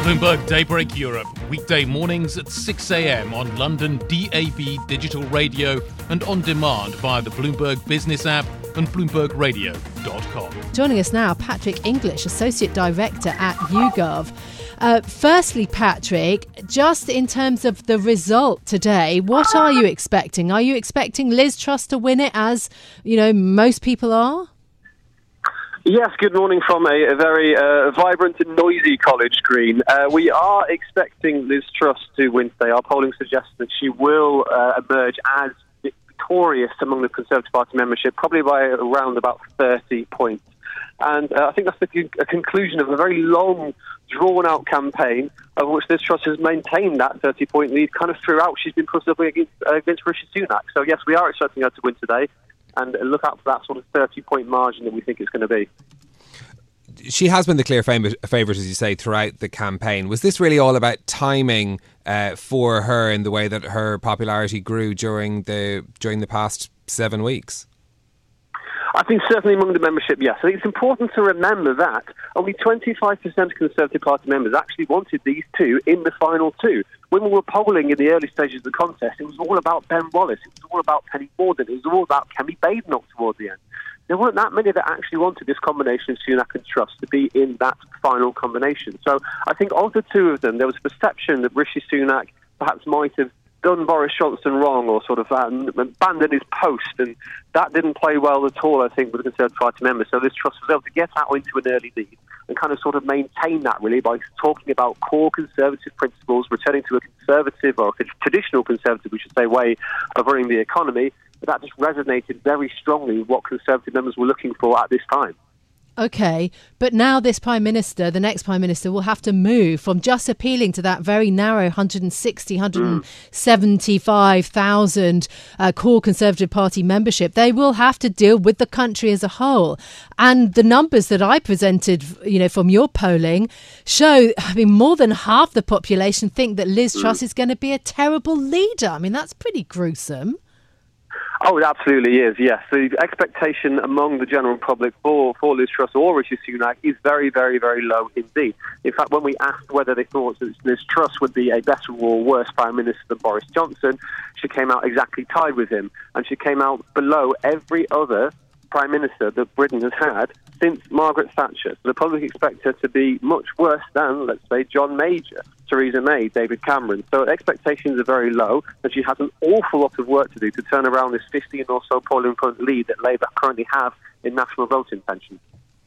Bloomberg Daybreak Europe, weekday mornings at 6 a.m. on London DAB digital radio and on demand via the Bloomberg Business app and BloombergRadio.com. Joining us now, Patrick English, Associate Director at YouGov. Firstly, Patrick, just in terms of the result today, what are you expecting? Are you expecting Liz Truss to win it, as most people are? Yes, good morning from a very vibrant and noisy College Green. We are expecting Liz Truss to win today. Our polling suggests that she will emerge as victorious among the Conservative Party membership, probably by around about 30 points. And I think that's a conclusion of a very long, drawn-out campaign of which Liz Truss has maintained that 30-point lead kind of throughout. She's been put up against Rishi Sunak. So, yes, we are expecting her to win today. And look out for that sort of 30-point margin that we think it's going to be. She has been the clear favourite, as you say, throughout the campaign. Was this really all about timing for her in the way that her popularity grew during the past 7 weeks? I think certainly among the membership, yes. I think it's important to remember that only 25% of Conservative Party members actually wanted these two in the final two. When we were polling in the early stages of the contest, it was all about Ben Wallace, it was all about Penny Mordaunt, it was all about Kemi Badenoch towards the end. There weren't that many that actually wanted this combination of Sunak and Truss to be in that final combination. So I think of the two of them, there was a perception that Rishi Sunak perhaps might have done Boris Johnson wrong or sort of abandoned his post, and that didn't play well at all, I think, with the Conservative Party members. So Liz Truss was able to get out into an early lead and kind of sort of maintain that really by talking about core Conservative principles, returning to a conservative or a traditional Conservative, we should say, way of running the economy. But that just resonated very strongly with what Conservative members were looking for at this time. OK, but now this Prime Minister, the next Prime Minister, will have to move from just appealing to that very narrow 175,000 core Conservative Party membership. They will have to deal with the country as a whole. And the numbers that I presented, from your polling show, more than half the population think that Liz Truss is going to be a terrible leader. That's pretty gruesome. Oh, it absolutely is, yes. The expectation among the general public for Liz Truss or Rishi Sunak is very, very, very low indeed. In fact, when we asked whether they thought that Liz Truss would be a better or worse Prime Minister than Boris Johnson, she came out exactly tied with him. And she came out below every other Prime Minister that Britain has had since Margaret Thatcher. So the public expect her to be much worse than, let's say, John Major, Theresa May, David Cameron. So expectations are very low, and she has an awful lot of work to do to turn around this 15 or so polling point lead that Labour currently have in national vote intention.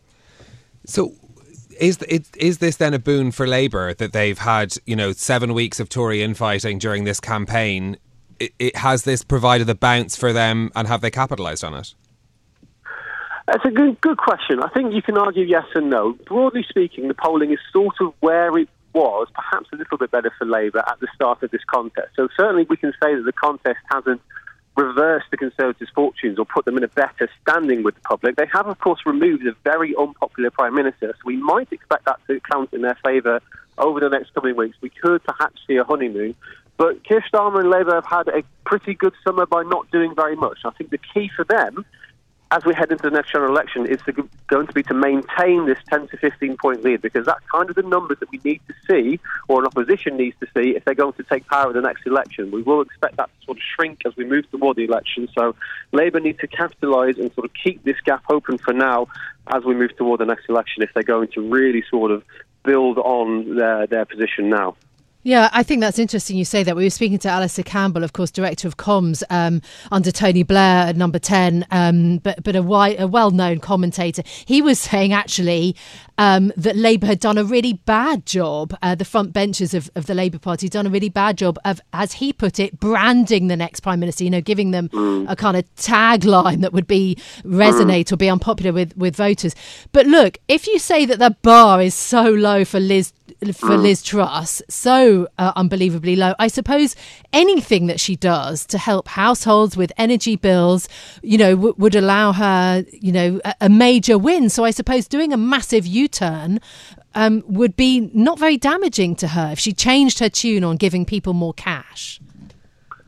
So is this then a boon for Labour that they've had, 7 weeks of Tory infighting during this campaign? Has this provided a bounce for them, and have they capitalised on it? It's a good question. I think you can argue yes and no. Broadly speaking, the polling is sort of where it was, perhaps a little bit better for Labour at the start of this contest. So certainly we can say that the contest hasn't reversed the Conservatives' fortunes or put them in a better standing with the public. They have, of course, removed a very unpopular Prime Minister, so we might expect that to count in their favour over the next coming weeks. We could perhaps see a honeymoon. But Keir Starmer and Labour have had a pretty good summer by not doing very much. I think the key for them, as we head into the next general election, is going to be to maintain this 10 to 15 point lead, because that's kind of the numbers that we need to see, or an opposition needs to see, if they're going to take power in the next election. We will expect that to sort of shrink as we move toward the election. So Labour need to capitalise and sort of keep this gap open for now as we move toward the next election, if they're going to really sort of build on their position now. Yeah, I think that's interesting you say that. We were speaking to Alistair Campbell, of course, Director of Comms under Tony Blair at Number 10, but a well-known commentator. He was saying, actually, that Labour had done a really bad job, the front benches of the Labour Party done a really bad job of, as he put it, branding the next Prime Minister, giving them a kind of tagline that would resonate or be unpopular with voters. But look, if you say that the bar is so low for Liz Truss, so unbelievably low, I suppose anything that she does to help households with energy bills, would allow her, a major win. So I suppose doing a massive U-turn would be not very damaging to her if she changed her tune on giving people more cash.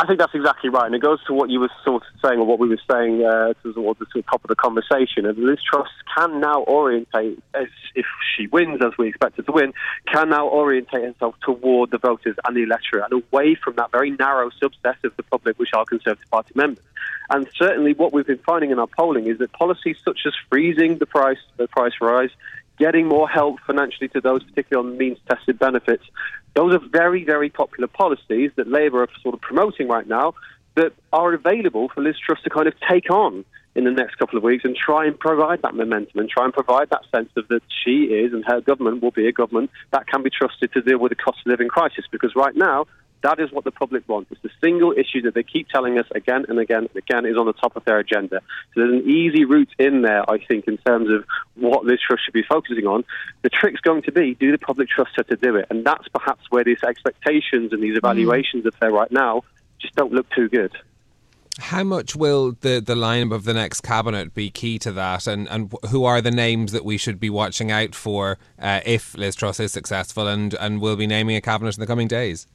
I think that's exactly right, and it goes to what you were sort of saying, or what we were saying towards the top of the conversation. And Liz Truss can now orientate, if she wins, as we expect her to win, can now orientate herself toward the voters and the electorate, and away from that very narrow subset of the public, which are Conservative Party members. And certainly what we've been finding in our polling is that policies such as freezing the price rise, getting more help financially to those, particularly on means-tested benefits, those are very, very popular policies that Labour are sort of promoting right now that are available for Liz Truss to kind of take on in the next couple of weeks and try and provide that momentum and try and provide that sense of that she is and her government will be a government that can be trusted to deal with the cost of living crisis. Because right now, that is what the public wants. It's the single issue that they keep telling us again and again and again is on the top of their agenda. So there's an easy route in there, I think, in terms of what Liz Truss should be focusing on. The trick's going to be, do the public trust her to do it? And that's perhaps where these expectations and these evaluations of her right now just don't look too good. How much will the lineup of the next cabinet be key to that, and who are the names that we should be watching out for if Liz Truss is successful and will be naming a cabinet in the coming days?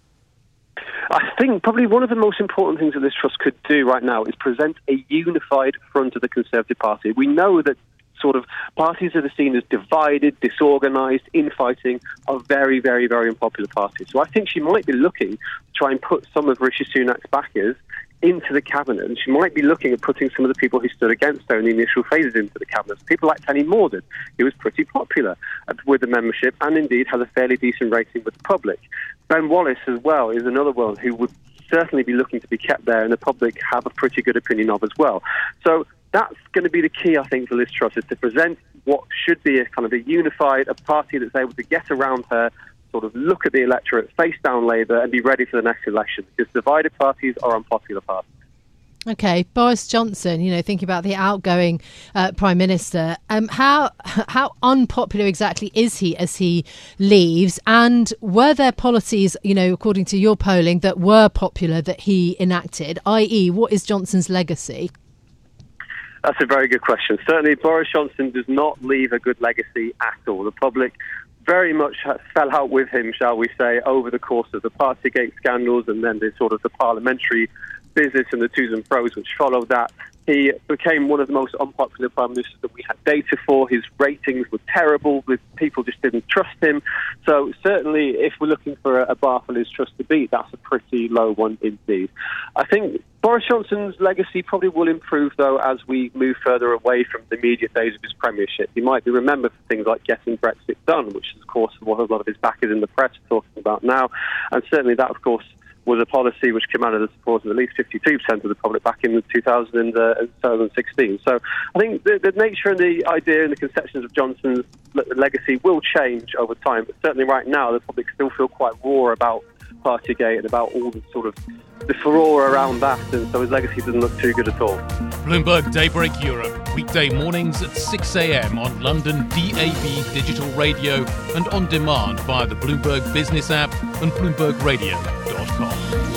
I think probably one of the most important things that Liz Truss could do right now is present a unified front of the Conservative Party. We know that sort of parties that are seen as divided, disorganised, infighting are very, very, very unpopular parties. So I think she might be looking to try and put some of Rishi Sunak's backers into the cabinet, and she might be looking at putting some of the people who stood against her in the initial phases into the cabinet. People like Penny Mordaunt, who was pretty popular with the membership and indeed has a fairly decent rating with the public. Ben Wallace as well is another one who would certainly be looking to be kept there and the public have a pretty good opinion of as well. So that's going to be the key, I think, for Liz Truss, is to present what should be a kind of a unified, a party that's able to get around her, sort of look at the electorate, face down Labour and be ready for the next election, because divided parties are unpopular parties. Okay, Boris Johnson, thinking about the outgoing Prime Minister, how unpopular exactly is he as he leaves? And were there policies, according to your polling, that were popular that he enacted, i.e. what is Johnson's legacy? That's a very good question. Certainly Boris Johnson does not leave a good legacy at all. The public very much fell out with him, shall we say, over the course of the Partygate scandals and then the sort of the parliamentary business and the twos and fros which followed that. He became one of the most unpopular prime ministers that we had data for. His ratings were terrible. People just didn't trust him. So certainly if we're looking for a bar for Liz Truss to beat, that's a pretty low one indeed. I think Boris Johnson's legacy probably will improve, though, as we move further away from the immediate days of his premiership. He might be remembered for things like getting Brexit done, which is, of course, what a lot of his backers in the press are talking about now. And certainly that, of course, was a policy which commanded the support of at least 52% of the public back in 2016. So I think the nature and the idea and the conceptions of Johnson's legacy will change over time. But certainly right now, the public still feel quite raw about Partygate and about all the sort of the furore around that. And so his legacy doesn't look too good at all. Bloomberg Daybreak Europe, weekday mornings at 6 a.m. on London DAB digital radio and on demand via the Bloomberg Business app and BloombergRadio.com.